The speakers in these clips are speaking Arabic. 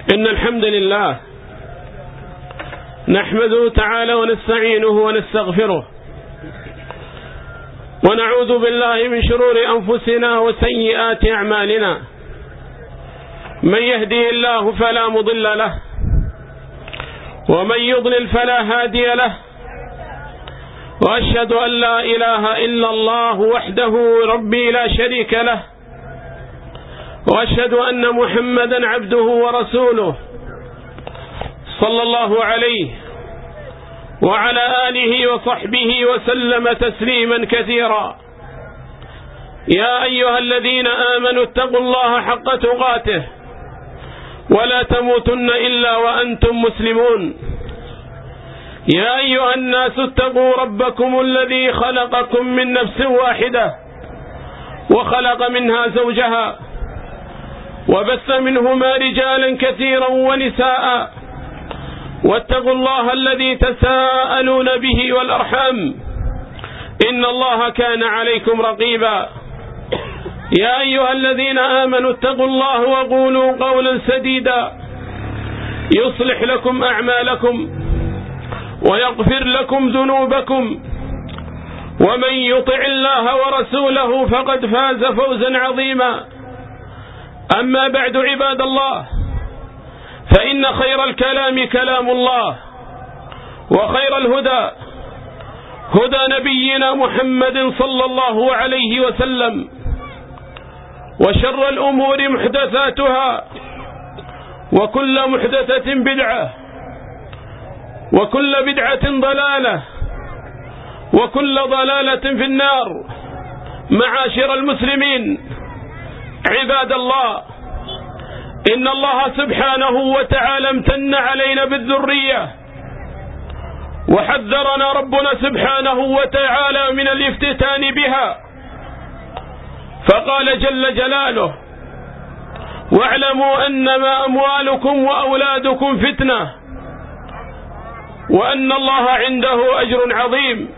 إن الحمد لله نحمده تعالى ونستعينه ونستغفره ونعوذ بالله من شرور أنفسنا وسيئات أعمالنا. من يهديه الله فلا مضل له ومن يضلل فلا هادي له، وأشهد أن لا إله إلا الله وحده ربي لا شريك له، وأشهد أن محمدا عبده ورسوله صلى الله عليه وعلى آله وصحبه وسلم تسليما كثيرا. يا أيها الذين آمنوا اتقوا الله حق تقاته ولا تموتن إلا وأنتم مسلمون. يا أيها الناس اتقوا ربكم الذي خلقكم من نفس واحدة وخلق منها زوجها وبث منهما رجالا كثيرا ونساء، واتقوا الله الذي تساءلون به والأرحام إن الله كان عليكم رقيبا. يا أيها الذين آمنوا اتقوا الله وقولوا قولا سديدا يصلح لكم أعمالكم ويغفر لكم ذنوبكم، ومن يطع الله ورسوله فقد فاز فوزا عظيما. أما بعد عباد الله، فإن خير الكلام كلام الله، وخير الهدى هدى نبينا محمد صلى الله عليه وسلم، وشر الأمور محدثاتها، وكل محدثة بدعة، وكل بدعة ضلالة، وكل ضلالة في النار. معاشر المسلمين عباد الله، إن الله سبحانه وتعالى امتن علينا بالذرية، وحذرنا ربنا سبحانه وتعالى من الافتتان بها، فقال جل جلاله: واعلموا أنما أموالكم وأولادكم فتنة وأن الله عنده أجر عظيم.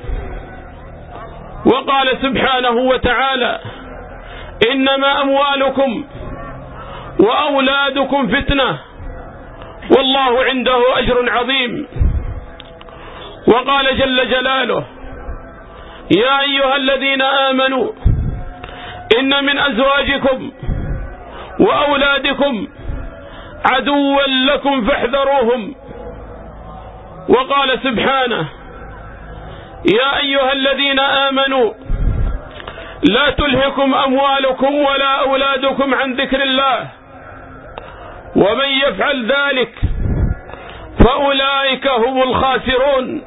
وقال سبحانه وتعالى: إنما أموالكم وأولادكم فتنة والله عنده أجر عظيم. وقال جل جلاله: يا أيها الذين آمنوا إن من أزواجكم وأولادكم عدوا لكم فاحذروهم. وقال سبحانه: يا أيها الذين آمنوا لا تلهكم أموالكم ولا أولادكم عن ذكر الله ومن يفعل ذلك فأولئك هم الخاسرون.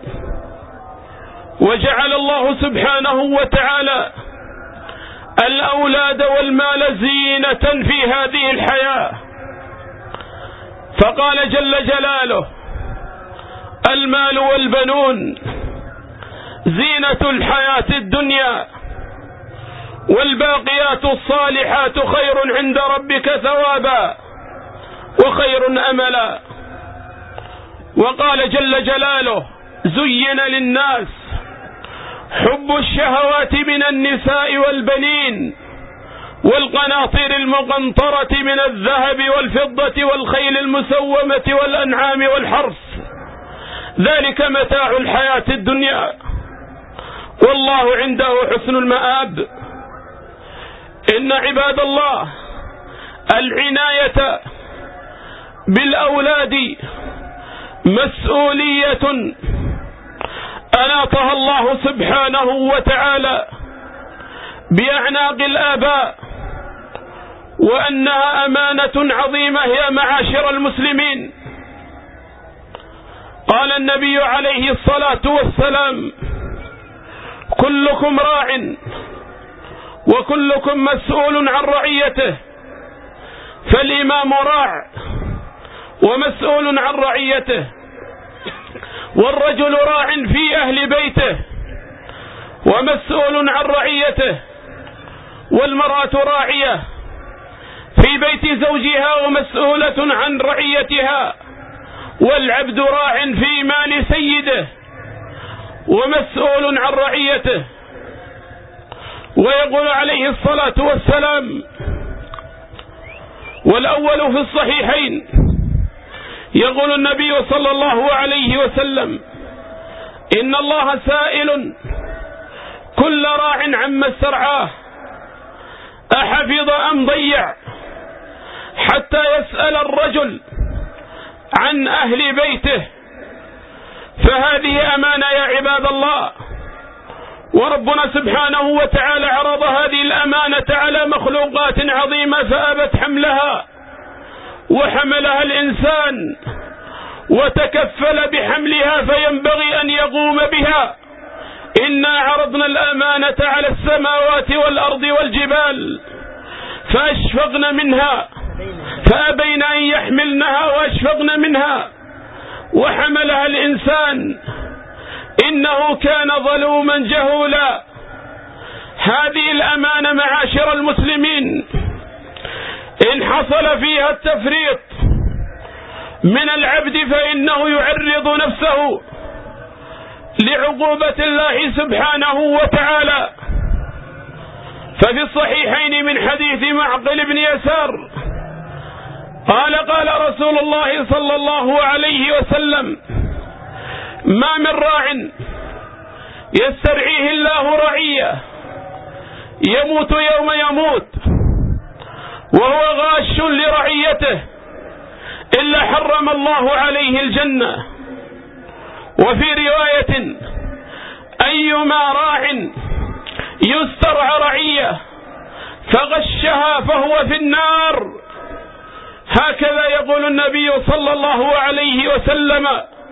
وجعل الله سبحانه وتعالى الأولاد والمال زينة في هذه الحياة، فقال جل جلاله: المال والبنون زينة الحياة الدنيا والباقيات الصالحات خير عند ربك ثوابا وخير أملا. وقال جل جلاله: زين للناس حب الشهوات من النساء والبنين والقناطير المقنطرة من الذهب والفضة والخيل المسومة والأنعام والحرث، ذلك متاع الحياة الدنيا والله عنده حسن المآب. إن عباد الله العناية بالأولاد مسؤولية أناطها الله سبحانه وتعالى بأعناق الآباء، وأنها أمانة عظيمة يا معاشر المسلمين. قال النبي عليه الصلاة والسلام: كلكم راع وكلكم مسؤول عن رعيته، فالإمام راع ومسؤول عن رعيته، والرجل راع في أهل بيته ومسؤول عن رعيته، والمرأة راعية في بيت زوجها ومسؤولة عن رعيتها، والعبد راع في مال سيده ومسؤول عن رعيته. ويقول عليه الصلاة والسلام: والأول في الصحيحين يقول النبي صلى الله عليه وسلم: إن الله سائل كل راع عما استرعاه أحفظ أم ضيع، حتى يسأل الرجل عن أهل بيته. فهذه أمانة يا عباد الله، وربنا سبحانه وتعالى عرض هذه الأمانة على مخلوقات عظيمة فأبت حملها، وحملها الإنسان وتكفل بحملها، فينبغي أن يقوم بها. إنا عرضنا الأمانة على السماوات والأرض والجبال فأشفقن منها فأبين أن يحملنها وأشفقن منها وحملها الإنسان إنه كان ظلوما جهولا. هذه الأمانة معاشر المسلمين إن حصل فيها التفريط من العبد فإنه يعرض نفسه لعقوبة الله سبحانه وتعالى. ففي الصحيحين من حديث معقل بن يسار قال: قال رسول الله صلى الله عليه وسلم: ما من راع يسترعيه الله رعية يموت يوم يموت وهو غاش لرعيته إلا حرم الله عليه الجنة. وفي رواية: أيما راع يسترعى رعية فغشها فهو في النار. هكذا يقول النبي صلى الله عليه وسلم،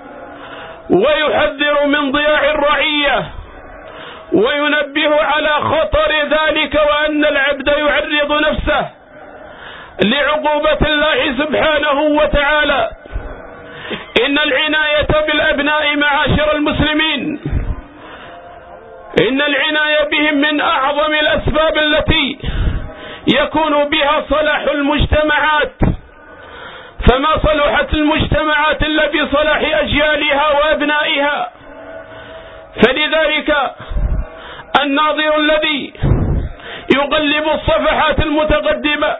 ويحذر من ضياع الرعية وينبه على خطر ذلك، وأن العبد يعرض نفسه لعقوبة الله سبحانه وتعالى. إن العناية بالأبناء معاشر المسلمين، إن العناية بهم من أعظم الأسباب التي يكون بها صلاح المجتمعات، فما صلحت المجتمعات إلا بصلاح أجيالها وأبنائها. فلذلك الناظر الذي يقلب الصفحات المتقدمة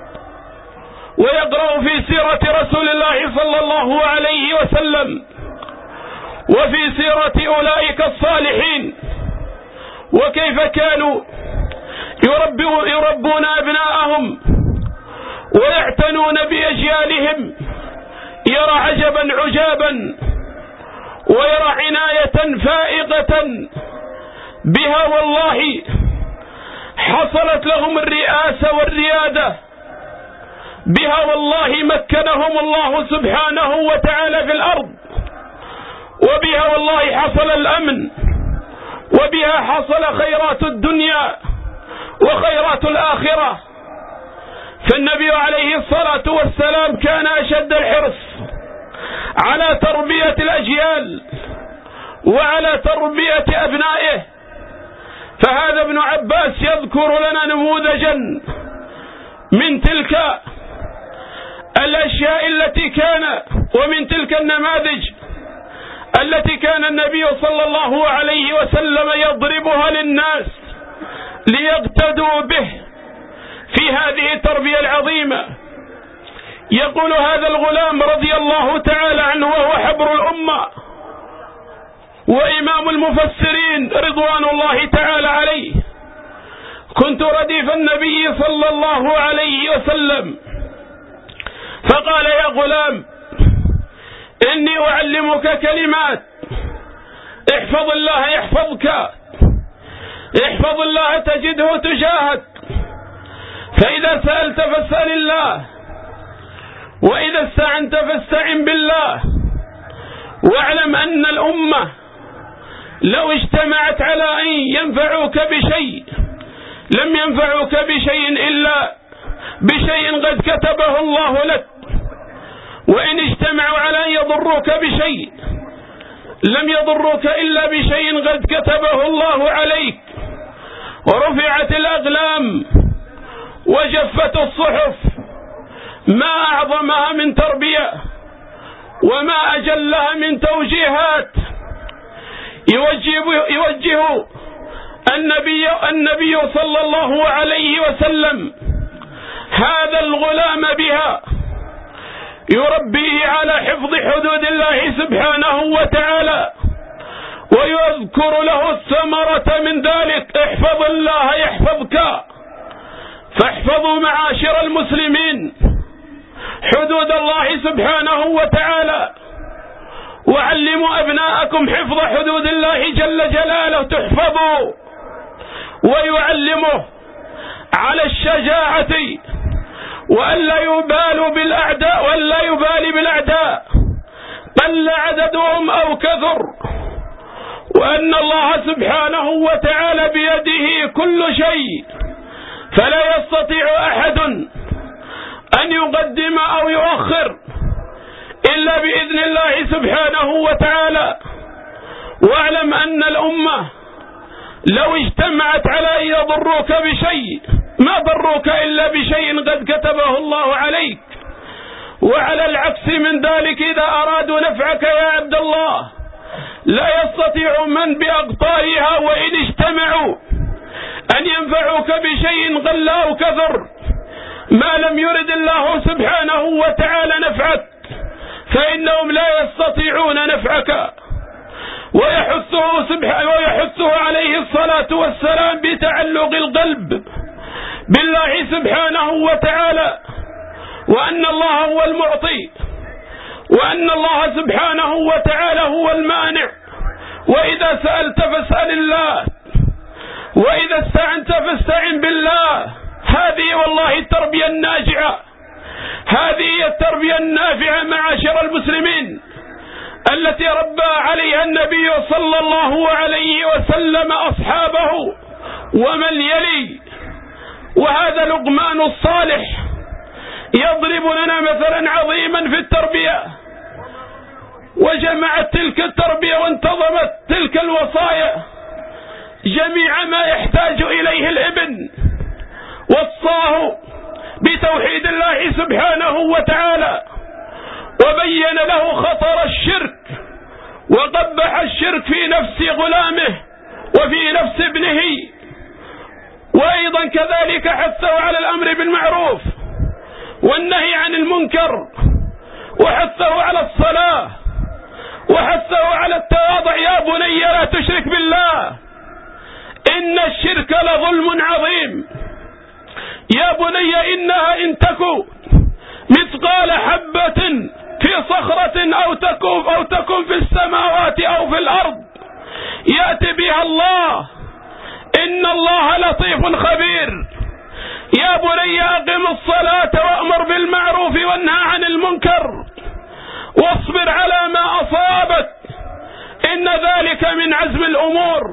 ويقرأ في سيرة رسول الله صلى الله عليه وسلم وفي سيرة أولئك الصالحين وكيف كانوا يربون أبناءهم ويعتنون بأجيالهم، يرى عجبا عجابا ويرى عناية فائقة بها. والله حصلت لهم الرئاسة والريادة بها، والله مكنهم الله سبحانه وتعالى في الأرض، وبها والله حصل الأمن، وبها حصل خيرات الدنيا وخيرات الآخرة. فالنبي عليه الصلاة والسلام كان أشد الحرص على تربية الأجيال وعلى تربية أبنائه. فهذا ابن عباس يذكر لنا نموذجا من تلك الأشياء التي كان، ومن تلك النماذج التي كان النبي صلى الله عليه وسلم يضربها للناس ليقتدوا به في هذه التربية العظيمة. يقول هذا الغلام رضي الله تعالى عنه وهو حبر الأمة وإمام المفسرين رضوان الله تعالى عليه: كنت رديف النبي صلى الله عليه وسلم فقال: يا غلام إني أعلمك كلمات، احفظ الله يحفظك، احفظ الله تجده تجاهك، فإذا سألت فاسأل الله، وإذا استعنت فاستعن بالله، واعلم أن الأمة لو اجتمعت على أن ينفعوك بشيء لم ينفعوك بشيء إلا بشيء قد كتبه الله لك، وإن اجتمعوا على أن يضروك بشيء لم يضروك إلا بشيء قد كتبه الله عليك. ورفعت الأقلام وجفت الصحف، ما أعظمها من تربية وما أجلها من توجيهات يوجه النبي صلى الله عليه وسلم هذا الغلام بها. يربيه على حفظ حدود الله سبحانه وتعالى، ويذكر له الثمرة من ذلك. احفظ الله يحفظك. فاحفظوا معاشر المسلمين حدود الله سبحانه وتعالى، وعلموا أبناءكم حفظ حدود الله جل جلاله تحفظوا، ويعلمه على الشجاعة، وألا يبالوا بالأعداء، وألا يبالي بالأعداء قل عددهم أو كثر، وأن الله سبحانه وتعالى بيده كل شيء، فلا يستطيع أحد أن يقدم أو يؤخر إلا بإذن الله سبحانه وتعالى. واعلم أن الأمة لو اجتمعت على أن يضروك بشيء ما ضروك إلا بشيء قد كتبه الله عليك، وعلى العكس من ذلك إذا أرادوا نفعك يا عبد الله لا يستطيع من بأقطارها وإن اجتمعوا أن ينفعوك بشيء قل أو كثر ما لم يرد الله سبحانه وتعالى نفعك، فإنهم لا يستطيعون نفعك. ويحثه عليه الصلاة والسلام بتعلق القلب بالله سبحانه وتعالى، وأن الله هو المعطي، وأن الله سبحانه وتعالى هو المانع، وإذا سألت فاسأل الله، وإذا استعنت فاستعن بالله. هذه والله التربية الناجعة، هذه هي التربية النافعة معاشر المسلمين التي ربى عليها النبي صلى الله عليه وسلم أصحابه ومن يلي. وهذا لقمان الصالح يضرب لنا مثلا عظيما في التربية، وجمعت تلك التربية وانتظمت تلك الوصايا جميع ما يحتاج إليه الابن، وصاه بتوحيد الله سبحانه وتعالى، وبين له خطر الشرك، وقبح الشرك في نفس غلامه وفي نفس ابنه، وأيضا كذلك حثه على الأمر بالمعروف والنهي عن المنكر، وحثه على الصلاة، وحثه على التواضع. يا بني لا تشرك بالله إن الشرك لظلم عظيم. يا بني إنها إن تكن مثقال حبة في صخرة أو تكن في السماوات أو في الأرض يأتي بها الله، إن الله لطيف خبير. يا بني أقم الصلاة وأمر بالمعروف وانهى عن المنكر، واصبر على ما أصابك إن ذلك من عزم الأمور.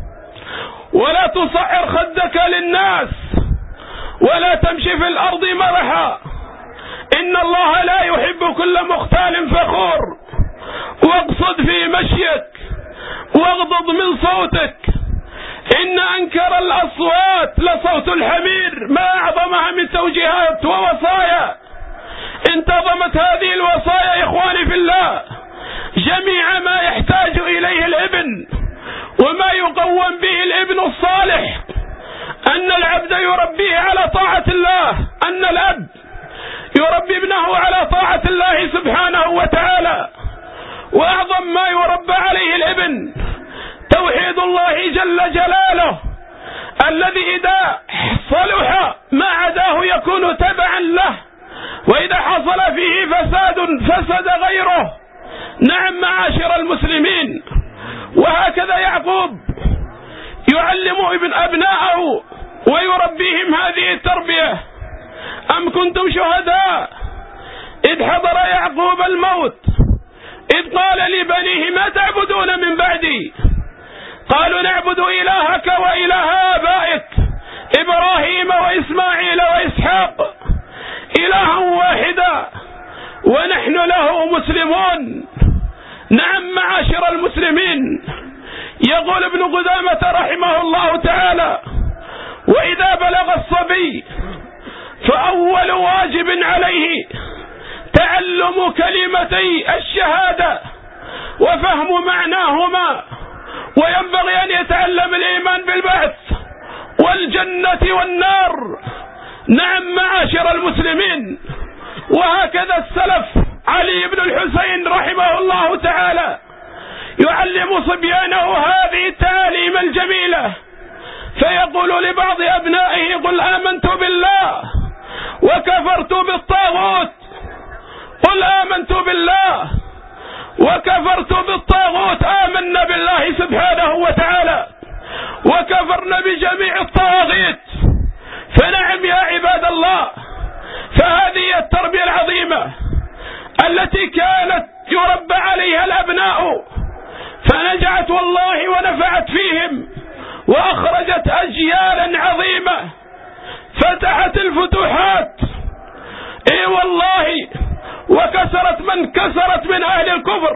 ولا تصعر خدك للناس ولا تمشي في الأرض مرحا، إن الله لا يحب كل مختال فخور. واقصد في مشيك واغضض من صوتك، إن أنكر الأصوات لصوت الحمير. ما أعظمها من توجيهات ووصايا. انتظمت هذه الوصايا يا إخواني في الله جميع ما يحتاج إليه الابن وما يقوم به الابن الصالح، أن العبد يربيه على طاعة الله، أن الأب يربي ابنه على طاعة الله سبحانه وتعالى. وأعظم ما يربى عليه الابن توحيد الله جل جلاله، الذي إذا صلح ما عداه يكون تبعا له، وإذا حصل فيه فساد فسد غيره. نعم معاشر المسلمين، وهكذا يعقوب يعلم أبناءه ويربيهم هذه التربية. أم كنتم شهداء إذ حضر يعقوب الموت إذ قال لبنيه ما تعبدون من بعدي؟ قالوا نعبد إلهك وإله آبائك إبراهيم وإسماعيل وإسحاق إلها واحدا ونحن له مسلمون. نعم معاشر المسلمين، يقول ابن قدامة رحمه الله تعالى: وإذا بلغ الصبي فأول واجب عليه تعلم كلمتي الشهادة وفهم معناهما، وينبغي أن يتعلم الإيمان بالبعث والجنة والنار. نعم معاشر المسلمين، وهكذا السلف علي بن الحسين رحمه الله تعالى يعلم صبيانه هذه التعاليم الجميلة، فيقول لبعض أبنائه: قل آمنت بالله وكفرت بالطاغوت، قل آمنت بالله وكفرت بالطاغوت، آمنا بالله سبحانه وتعالى وكفرنا بجميع الطواغيت. فنعم يا عباد الله، فهذه التربية العظيمة التي كانت يربى عليها الأبناء، فنجعت والله ونفعت فيهم وأخرجت أجيالا عظيمة، فتحت الفتوحات اي والله، وكسرت من كسرت من أهل الكفر،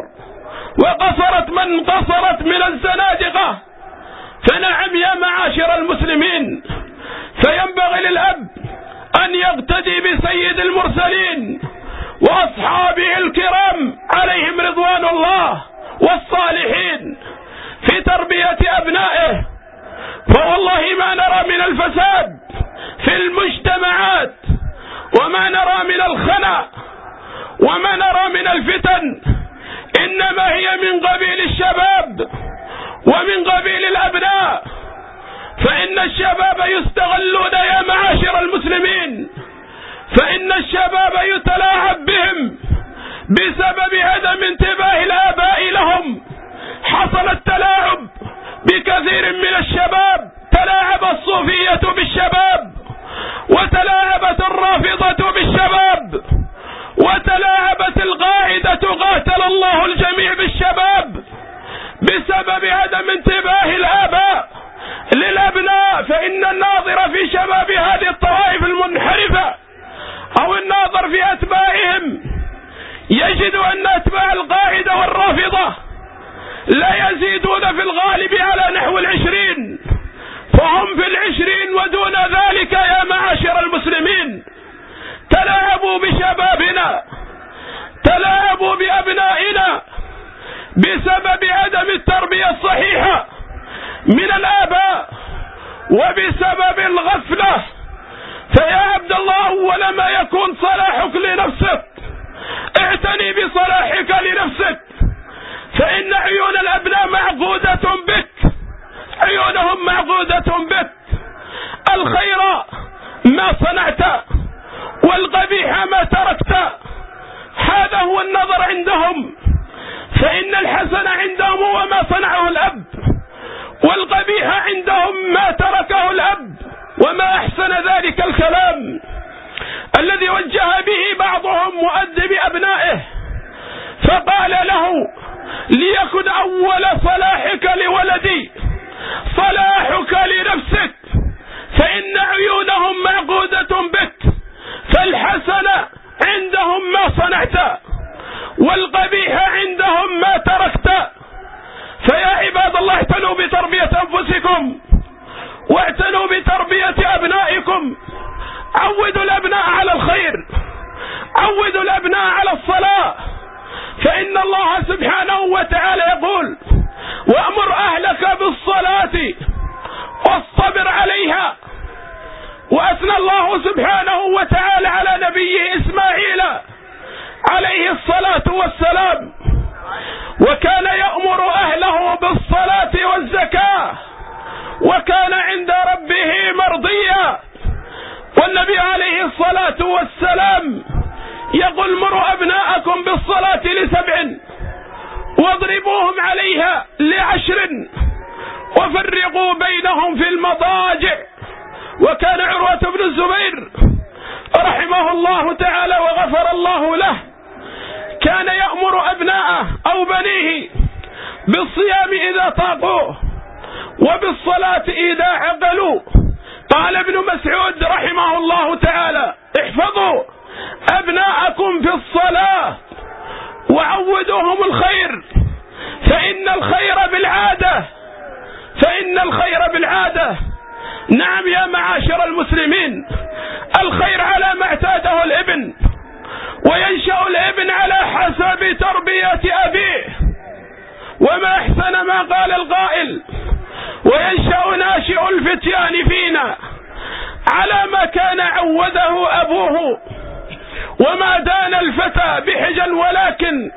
وقصرت من قصرت من الزنادقة. فنعم يا معاشر المسلمين، فينبغي للأب أن يقتدي بسيد المرسلين وأصحابه الكرام عليهم رضوان الله والصالحين في تربية أبنائه. فوالله ما نرى من الفساد في المجتمعات، وما نرى من الخنا، وما نرى من الفتن، إنما هي من قبيل الشباب ومن قبيل الأبناء. فإن الشباب يستغلون يا معاشر المسلمين، فإن الشباب يتلاعب بهم بسبب عدم انتباه الآباء لهم. حصل التلاعب بكثير من الشباب، تلاعب الصوفية بالشباب، وتلاعبت الرافضة بالشباب، وتلاعبت القاعدة قاتل الله الجميع بالشباب بسبب عدم انتباه الآباء للأبناء. فإن الناظر في شباب هذه الطوائف المنحرفة أو الناظر في أتباعهم يجد أن أتباع القاعدة والرافضة لا يزيدون في الغالب على نحو 20، فهم في 20 ودون ذلك يا معاشر المسلمين. تلاعبوا بشبابنا، تلاعبوا بأبنائنا بسبب عدم التربية الصحيحة من الآباء وبسبب الغفلة. فيا عبد الله، أول ما يكون صلاحك لنفسك، اعتني بصلاحك لنفسك، فإن عيون الأبناء معقودة بك، عيونهم معقودة بك. الخير ما صنعت والقبيح ما تركت، هذا هو النظر عندهم. فإن الحسن عندهم هو ما صنعه الأب، والقبيح عندهم ما تركه الأب. وما أحسن ذلك الكلام الذي وجه به بعضهم مؤدب أبنائه، فقال له: ليكن أول صلاحك لولدي صلاحك لنفسك، فإن عيونهم معقودة بك، فالحسن عندهم ما صنعت والقبيح عندهم ما تركت. فيا عباد الله، اعتنوا بتربية أنفسكم واعتنوا بتربية أبنائكم. عودوا الأبناء على الخير، عودوا الأبناء على الصلاة، فإن الله سبحانه وتعالى يقول: وأمر أهلك بالصلاة واصطبر عليها. وأثنى الله سبحانه وتعالى على نبيه إسماعيل عليه الصلاة والسلام، وكان يأمر أهله بالصلاة والزكاة، وكان عند ربه مرضيا. والنبي عليه الصلاة والسلام يقول: مروا أبناءكم بالصلاة ل7 واضربوهم عليها ل10 وفرقوا بينهم في المضاجع. وكان عروة بن الزبير رحمه الله تعالى وغفر الله له كان يأمر أبناءه أو بنيه بالصيام إذا طاقوه وبالصلاة إذا عقلوا. قال ابن مسعود رحمه الله تعالى: احفظوا أبناءكم في الصلاة وعودوهم الخير، فإن الخير بالعادة، فإن الخير بالعادة. نعم يا معاشر المسلمين، الخير على ما اعتاده الابن، وينشأ الابن على حسب تربية أبيه. وما أحسن ما قال القائل: وينشأ ناشئ الفتيان فينا على ما كان عوده أبوه. وما دان الفتى بحجا ولكن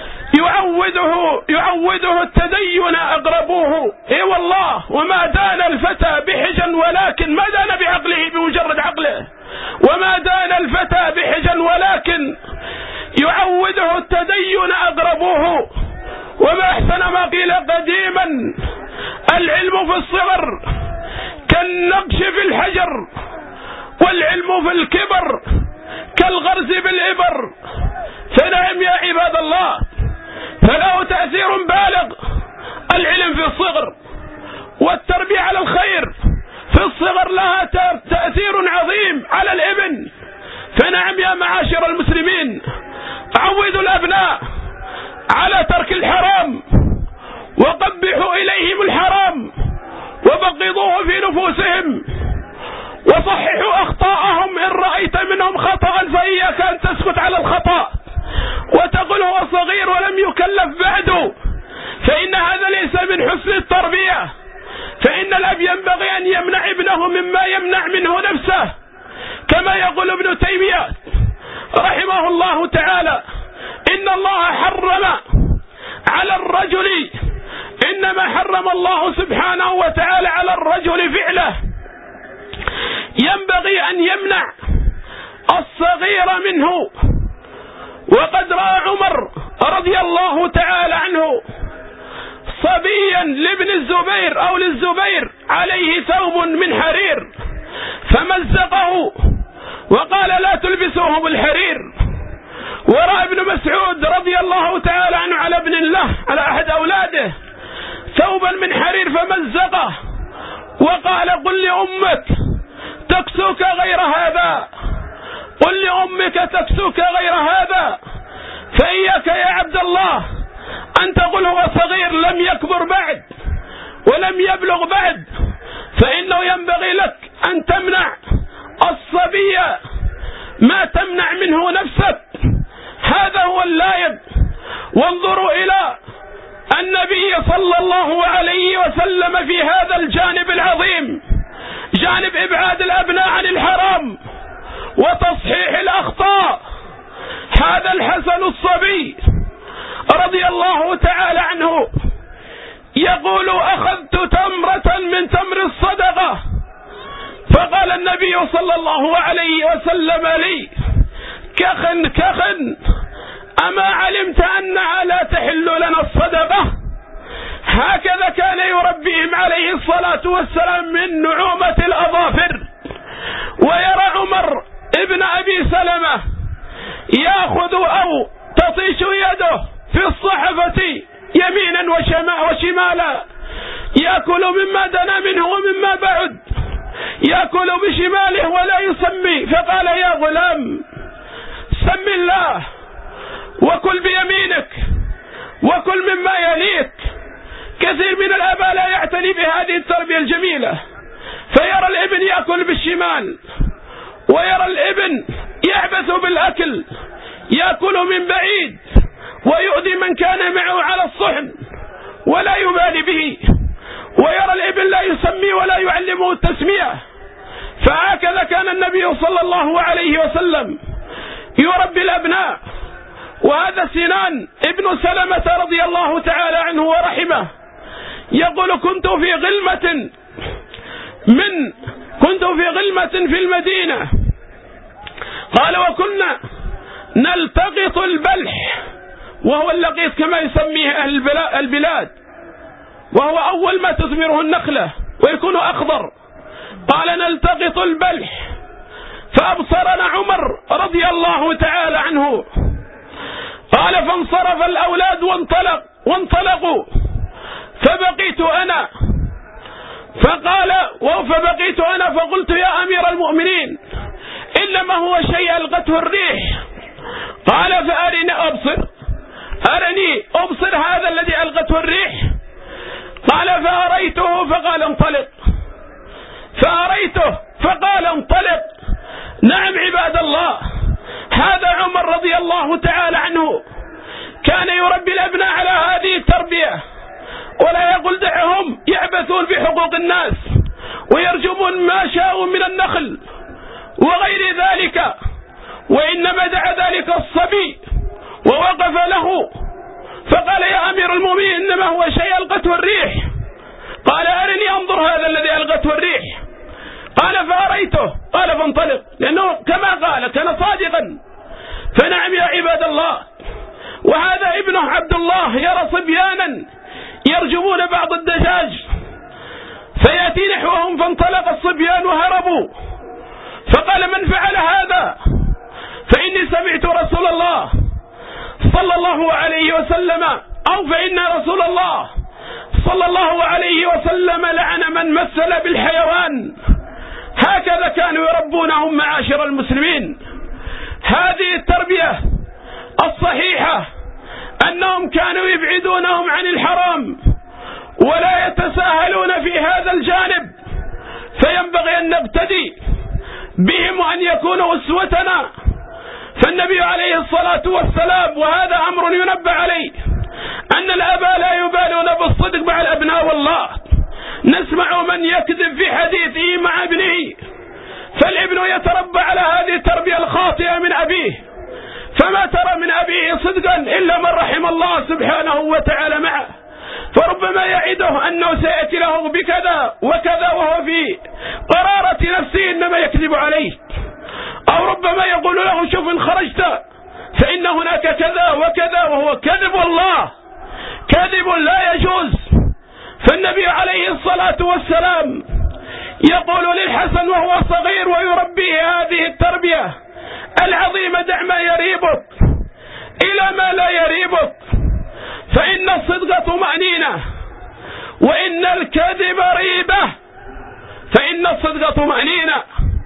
يعوده التدين أقربوه. اي والله، وما دان الفتى بحجا ولكن ما دان بعقله بمجرد عقله، وما دان الفتى بحجا ولكن يعوده التدين أقربوه. وما أحسن ما قيل قديما: العلم في الصغر كالنقش في الحجر، والعلم في الكبر كالغرز بالإبر. فنعم يا عباد الله، فله تأثير بالغ العلم في الصغر، والتربية على الخير في الصغر لها تأثير عظيم على الابن. فنعم يا معاشر المسلمين، عودوا الأبناء على ترك الحرام، وقبحوا إليهم الحرام، وبغضوه في نفوسهم، وصححوا أخطاءهم. إن رأيت منهم خطأ فإياك أن تسكت على الخطأ وتقول هو صغير ولم يكلف بعده، فإن هذا ليس من حسن التربية. فإن الأب ينبغي أن يمنع ابنه مما يمنع منه نفسه، كما يقول ابن تيمية رحمه الله تعالى: إن الله حرم على الرجل، إنما حرم الله سبحانه وتعالى على الرجل فعله. ينبغي أن يمنع الصغير منه. وقد رأى عمر رضي الله تعالى عنه صبيا لابن الزبير أو للزبير عليه ثوب من حرير، فمزقه وقال: لا تلبسوه بالحرير. ورأى ابن مسعود رضي الله تعالى عنه على ابن الله، على أحد أولاده، ثوبا من حرير فمزقه وقال: قل لأمك تكسوك غير هذا، قل لأمك تكسوك غير هذا. فإياك يا عبد الله أن تقول هو صغير لم يكبر بعد ولم يبلغ بعد، فإنه ينبغي لك أن تمنع الصبي ما تمنع منه نفسك. هذا هو اللائق. وانظروا إلى النبي صلى الله عليه وسلم في هذا الجانب العظيم، جانب إبعاد الأبناء عن الحرام وتصحيح الأخطاء. هذا الحسن الصبي رضي الله تعالى عنه يقول: أخذت تمرة من تمر الصدقة، فقال النبي صلى الله عليه وسلم لي: كخن كخن، أما علمت أنها لا تحل لنا الصدقة؟ هكذا كان يربيهم عليه الصلاة والسلام من نعومة الأظافر. ويرى عمر ابن أبي سلمة يأخذ أو تطيش يده في الصحفة يمينا وشمالا، يأكل مما دنا منه ومما بعد، يأكل بشماله ولا يسمي. فقال: يا غلام، سم الله وكل بيمينك وكل مما يليك. كثير من الآباء لا يعتني بهذه التربية الجميلة، فيرى الابن يأكل بالشمال، ويرى الابن يعبث بالأكل، يأكل من بعيد ويؤذي من كان معه على الصحن ولا يبالي به، ويرى الابن لا يسمي ولا يعلمه التسمية. فهكذا كان النبي صلى الله عليه وسلم يربي الأبناء. وهذا سنان ابن سلمة رضي الله تعالى عنه ورحمه يقول: كنت في غلمة في المدينة، قال: وكنا نلتقط البلح، وهو اللقيط كما يسميه أهل البلاد، وهو أول ما تثمره النخلة ويكون أخضر. قال: نلتقط البلح، فأبصرنا عمر رضي الله تعالى عنه. قال: فانصرف الأولاد وانطلقوا، فبقيت أنا فقلت: يا أمير المؤمنين، إنما هو شيء ألقته الريح. قال: أرني أبصر هذا الذي ألقته الريح. قال: فأريته فقال: انطلق. فأريته فقال: انطلق. نعم عباد الله، هذا عمر رضي الله تعالى عنه كان يربي الأبناء على هذه التربية، ولا يقول دعهم يعبثون بحقوق الناس ويرجمون ما شاءوا من النخل وغير ذلك، وإنما دعا أمير المؤمنين إنما هو شيء ألقته الريح. قال أرني أنظر هذا الذي ألقته الريح. قال فأريته. قال فانطلق، لأنه كما قال كان صادقا. فنعم يا عباد الله، وهذا ابنه عبد الله يرى صبيانا يرجمون بعض الدجاج فيأتي نحوهم، فانطلق الصبيان وهربوا. فقال من فعل هذا؟ فإني سمعت رسول الله صلى الله عليه وسلم، أو فإن رسول الله صلى الله عليه وسلم لعن من مثل بالحيوان. هكذا كانوا يربونهم معاشر المسلمين. هذه التربية الصحيحة، أنهم كانوا يبعدونهم عن الحرام ولا يتساهلون في هذا الجانب، فينبغي أن نبتدي بهم وأن يكونوا أسوتنا. فالنبي عليه الصلاة والسلام، وهذا أمر ينبه عليه، أن الآباء لا يبالون بالصدق مع الأبناء. والله نسمع من يكذب في حديثه مع ابنه، فالابن يتربى على هذه التربية الخاطئة من أبيه، فما ترى من أبيه صدقا إلا من رحم الله سبحانه وتعالى معه. فربما يعده أنه سيأتي له بكذا وكذا وهو في قرارة نفسه إنما يكذب عليه، أو ربما يقول له شوف إن خرجت فإن هناك كذا وكذا، وهو كذب، والله كذب لا يجوز. فالنبي عليه الصلاة والسلام يقول للحسن وهو صغير ويربيه هذه التربية العظيمة: دع ما يريبك إلى ما لا يريبك، فإن الصدق طمأنينة وإن الكذب ريبة. فإن الصدق طمأنينة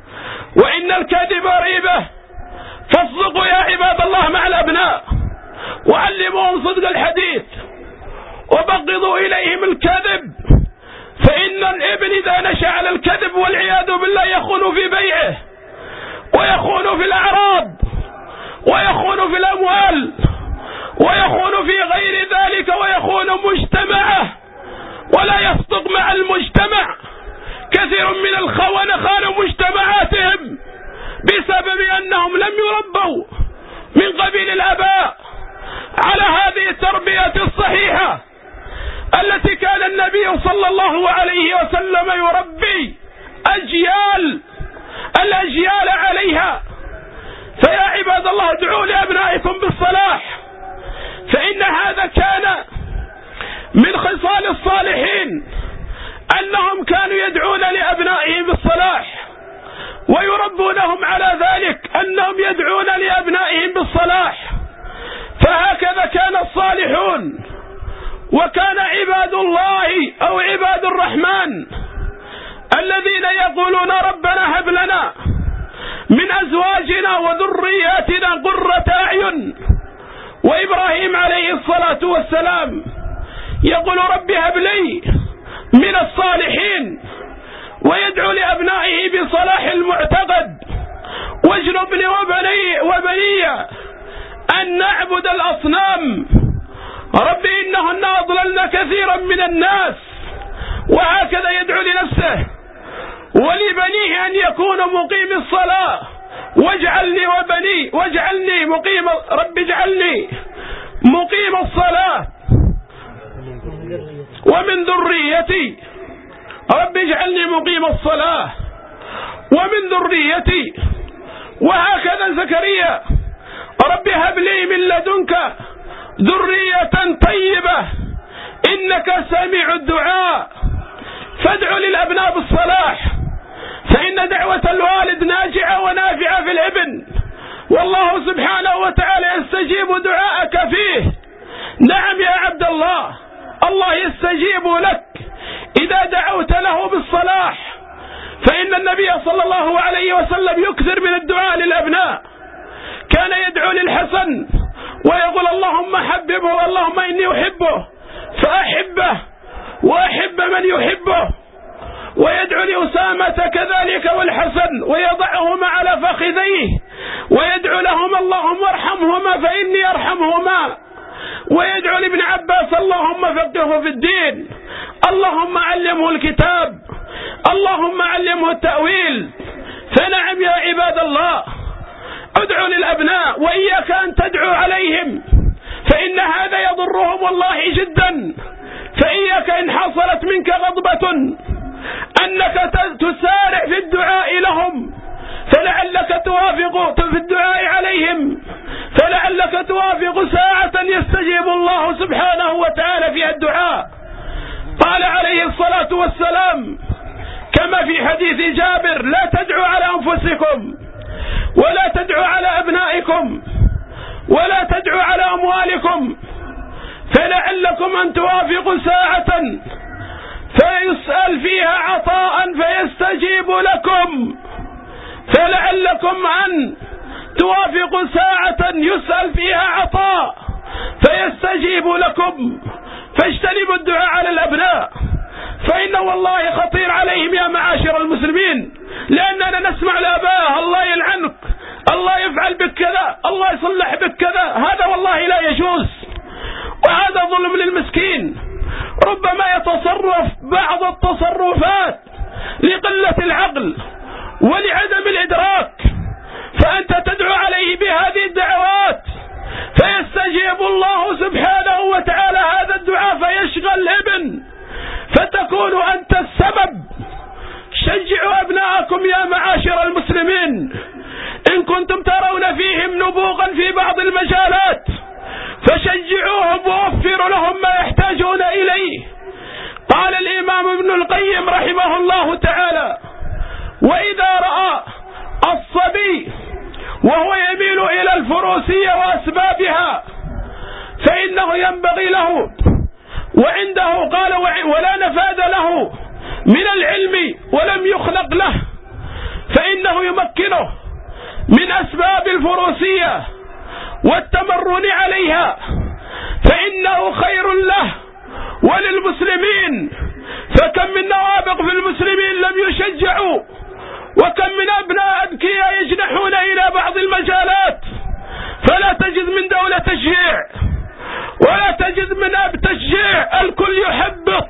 وإن الكذب ريبة. فاصدقوا يا عباد الله مع الأبناء، وعلموهم صدق الحديث، وبغضوا إليهم الكذب. فإن الابن إذا نشأ على الكذب والعياذ بالله يخون في بيعه، ويخون في الأعراض، ويخون في الأموال، ويخون في غير ذلك، ويخون مجتمعه ولا يصدق مع المجتمع. كثير من الخونة خانوا مجتمعاتهم بسبب أنهم لم يربوا من قبيل الآباء على هذه التربية الصحيحة التي كان النبي صلى الله عليه وسلم يربي الأجيال عليها. فيا عباد الله ادعوا لأبنائكم بالصلاح، فإن هذا كان من خصال الصالحين أنهم كانوا يدعون لأبنائهم بالصلاح ويربونهم على ذلك، أنهم يدعون لأبنائهم بالصلاح. فهكذا كان الصالحون. وكان عباد الله أو عباد الرحمن الذين يقولون ربنا هب لنا من أزواجنا وذرياتنا قرة أعين. وإبراهيم عليه الصلاة والسلام يقول رب هب لي من الصالحين، ويدعو لأبنائه بصلاح المعتقد. واجنبني وبني أن نعبد الأصنام، رب إنهن أضللن كثيرا من الناس. وهكذا يدعو لنفسه ولبنيه أن يكونوا مقيم الصلاة، واجعلني مقيم، رب اجعلني مقيم الصلاة ومن ذريتي، رب اجعلني مقيم الصلاة ومن ذريتي. وهكذا زكريا رب هب لي من لدنك ذرية طيبة إنك سميع الدعاء. فادعوا للأبناء بالصلاح، فإن دعوة الوالد ناجعة ونافعة في الابن، والله سبحانه وتعالى يستجيب دعاءك فيه. نعم يا عبد الله، الله يستجيب لك إذا دعوت له بالصلاح. فإن النبي صلى الله عليه وسلم يكثر من الدعاء للأبناء. كان يدعو للحسن ويقول اللهم حببه، اللهم إني أحبه فأحبه وأحب من يحبه. ويدعو لأسامة كذلك والحسن ويضعهما على فخذيه ويدعو لهما اللهم ارحمهما فإني أرحمهما. ويدعو لابن عباس اللهم فقهه في الدين، اللهم علمه الكتاب، اللهم علمه التأويل. فنعم يا عباد الله، ادعوا للأبناء وإياك أن تدعو عليهم، فإن هذا يضرهم والله جدا. فإياك إن حصلت منك غضبة أنك تسارع في الدعاء لهم، فلعلك توافق في الدعاء عليهم، فلعلك توافق ساعة يستجيب الله سبحانه وتعالى فيها الدعاء. قال عليه الصلاة والسلام كما في حديث جابر: لا تدعوا على أنفسكم، ولا تدعوا على أبنائكم، ولا تدعوا على أموالكم، فلعلكم أن توافقوا ساعة فيسأل فيها عطاء فيستجيب لكم، فلعلكم أن توافقوا ساعة يسأل فيها عطاء فيستجيب لكم. فاجتنبوا الدعاء على الأبناء، فإنه والله خطير عليهم يا معاشر المسلمين، لأننا نسمع الآباء: الله يلعنك، الله يفعل بك كذا، الله يصلح بك كذا. هذا والله لا يجوز، وهذا ظلم للمسكين. ربما يتصرف بعض التصرفات لقلة العقل ولعدم الإدراك، فأنت تدعو عليه بهذه الدعوات فيستجيب الله سبحانه وتعالى هذا الدعاء فيشغل الابن، فتكون أنت السبب. شجعوا أبناءكم يا معاشر المسلمين، إن كنتم ترون فيهم نبوغا في بعض المجالات فشجعوهم ووفروا لهم ما يحتاجون إليه. قال الإمام ابن القيم رحمه الله تعالى: وإذا رأى الصبي وهو يميل إلى الفروسية وأسبابها فإنه ينبغي له وعنده، قال: ولا نفاذ له من العلم ولم يخلق له، فإنه يمكنه من أسباب الفروسية والتمرن عليها، فإنه خير له وللمسلمين. فكم من نوابغ في المسلمين لم يشجعوا، وكم من أبناء أذكياء يجنحون إلى بعض المجالات، فلا تجد من دولة تشجيع ولا تجد من أب تشجيع، الكل يحبط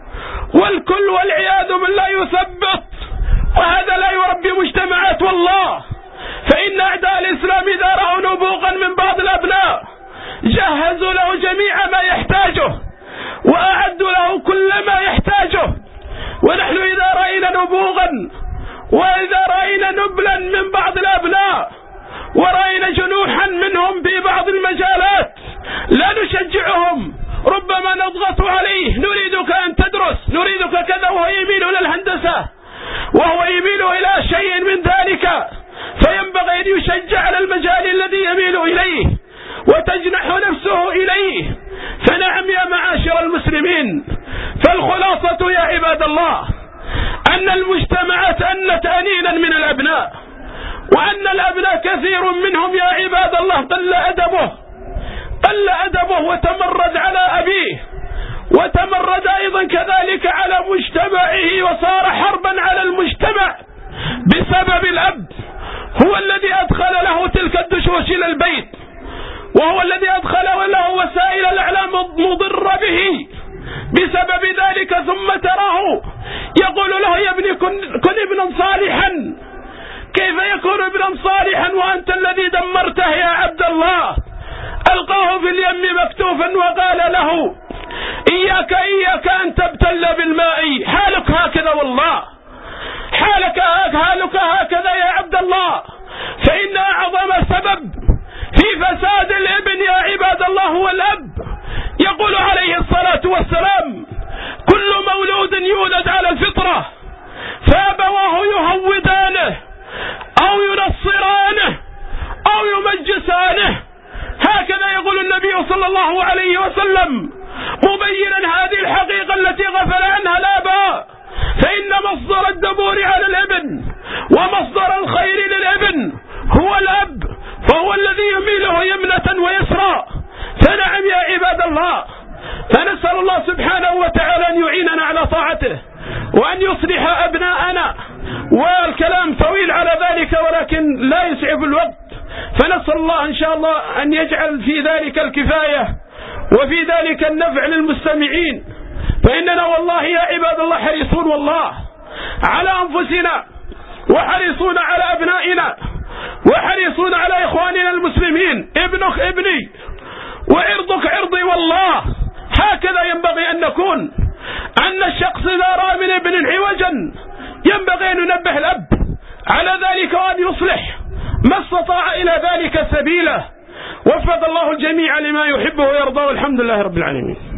والكل والعياذ بالله يثبط، وهذا لا يربي مجتمعات والله. فإن أعداء الإسلام إذا رأوا نبوغا من بعض الأبناء جهزوا له جميع ما يحتاجه وأعدوا له كل ما يحتاجه. ونحن إذا رأينا نبوغا وإذا رأينا نبلا من بعض الأبناء ورأينا جنوحا منهم في بعض المجالات لا نشجعهم، ربما نضغط عليه: نريدك أن تدرس، نريدك كذا، وهو يميل إلى الهندسة وهو يميل إلى شيء من ذلك، فينبغي أن يشجع على المجال الذي يميل إليه وتجنح نفسه إليه. فنعم يا معاشر المسلمين، فالخلاصة يا عباد الله أن المجتمعات أنت أنينا من الأبناء، وأن الأبناء كثير منهم يا عباد الله قل أدبه وتمرد على أبيه، وتمرد أيضا كذلك على مجتمعه، وصار حربا على المجتمع بسبب الأب. هو الذي أدخل له تلك الدشوش إلى البيت، وهو الذي أدخل له وسائل الإعلام مضرة به بسبب ذلك، ثم تراه يقول له: يا ابني كن ابنا صالحا. كيف يكون ابنا صالحا وأنت الذي دمرته يا عبد الله؟ ألقاه في اليم مكتوفا وقال له: إياك أن تبتل بالماء. حالك هكذا والله، حالك هكذا يا عبد الله. فإن أعظم سبب في فساد الابن يا عباد الله هو الأب. يقول عليه الصلاة والسلام: كل مولود يولد على الفطرة فأبواه يهودانه أو ينصرانه أو يمجسانه. هكذا يقول النبي صلى الله عليه وسلم، مبينا هذه الحقيقة التي غفل عنها الآباء. فإن مصدر الدبور على الابن ومصدر الخير للابن هو الأب، فهو الذي يميله يمنة ويسرى. فنعم يا عباد الله، فنسأل الله سبحانه وتعالى أن يعيننا على طاعته وأن يصلح أبناءنا. والكلام طويل على ذلك ولكن لا يسعف الوقت، فنسأل الله إن شاء الله أن يجعل في ذلك الكفاية وفي ذلك النفع للمستمعين. فإننا والله يا عباد الله حريصون والله على أنفسنا، وحريصون على أبنائنا، وحريصون على إخواننا المسلمين. ابنك ابني وعرضك عرضي والله. هكذا ينبغي أن نكون. أن الشخص إذا رأى من ابن عوجا ينبغي أن ينبه الأب على ذلك وأن يصلح ما استطاع إلى ذلك سبيله. وفق الله الجميع لما يحبه ويرضاه. الحمد لله رب العالمين.